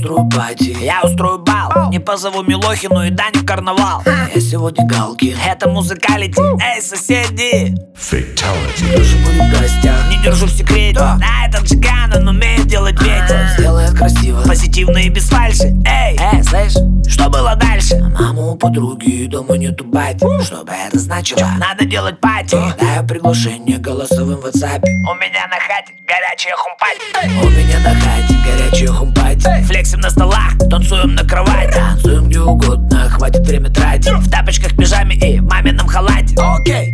устрою пати, я устрою бал. Не позову Милохину и Даню в карнавал. Я сегодня галки, это музыкалити. Эй, соседи, Сережа будет в гостях. не держу в секрете. Да, этот Джиган, он умеет делать ветер. Сделает красиво, Позитивно и без фальши. Эй, слышь, что было дальше? мама у подруги, дома нету бати. Что бы это значило? Надо делать пати. Кидаю приглашение голосовым в WhatsApp. У меня на хате горячая хумпать. У меня на хате горячая хумпати. Флексим на столах, танцуем на кровати. Танцуем где угодно, хватит время тратить. В тапочках, пижаме и в мамином халате. Окей.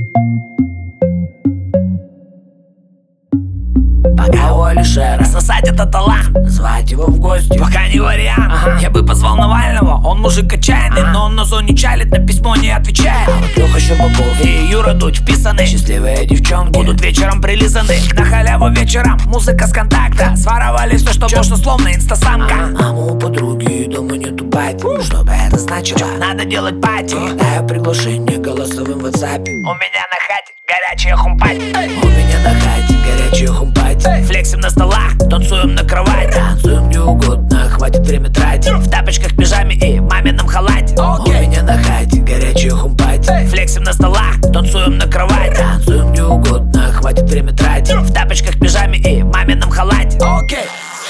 Пока у Алишера Сосать это талант, звать его в гости. пока не вариант. Я бы позвал Навального, он мужик отчаянный, но он на зоне чалит, на письмо не отвечает. Вот Леха Щербаков И Юра Дудь вписаны, счастливые девчонки будут вечером прилизаны. На халяву вечером, музыка с контакта. Своровали все, что можно, словно инстасамка. Мама у подруги, дома нету бати. Что бы это значило? Надо делать пати. Кидаю приглашение голосовым в WhatsApp. У меня на хате горячая хумпать. У меня на хате горячая хумпати. Флексим на столах, танцуем на кровати. Танцуем где угодно, хватит время тратить. В тапочках, пижаме и в мамином халате. У меня на хате горячая хумпати. Флексим на столах, танцуем на кровати. Танцуем где угодно, хватит время тратить. В тапочках, пижаме и в мамином халате. Окей.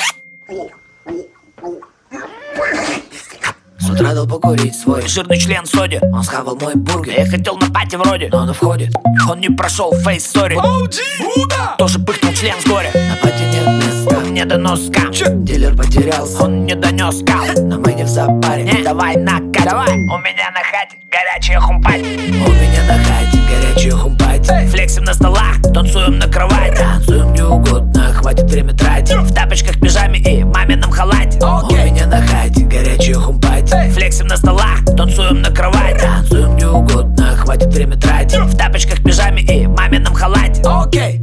С утра дал покурить свой Жирный член соди, Он схавал мой бургер, я хотел на пати вроде, но на входе он не прошел фейс стори. Тоже пыхнул член с горя. на пати нет места. Мне донос скам, Дилер потерялся, он не донес кал. но мы не в запаре. Не, давай накать. У меня на хате горячая хумпать. У меня на хате горячая хумпати. Флексим на столах, танцуем на кровати. Танцуем где угодно, хватит время тратить. В тапочках, пижаме и в мамином халате. У меня на хате горячая хумпати. Флексим на столах, танцуем на кровати. Танцуем где угодно, хватит время тратить. В тапочках, пижаме и в мамином халате. Окей.